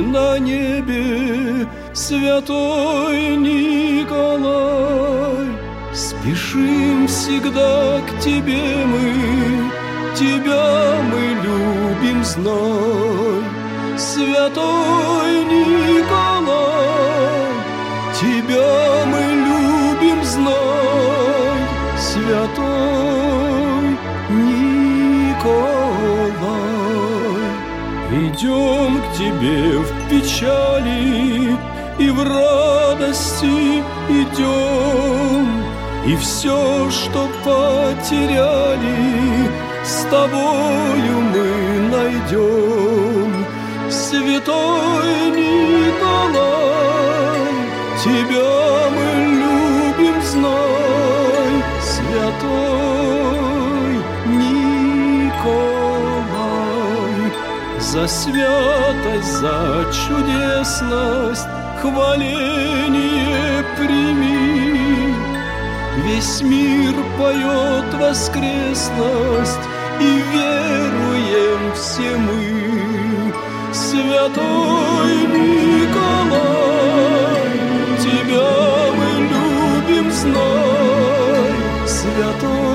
на небе, святой Николай. Спешим всегда к тебе мы, тебя мы любим, знай. Святой Николай, тебя мы любим, знай. Святой Николай. Идем к тебе в печали и в радости идем, и все, что потеряли, с тобою мы найдем. Святой Николай, тебя мы любим, знай. Святой Николай, за святость, за чудесность хваление прими. Весь мир поет воскресность, и веруем все мы. Святой Николай, тебя мы любим, знай. Святой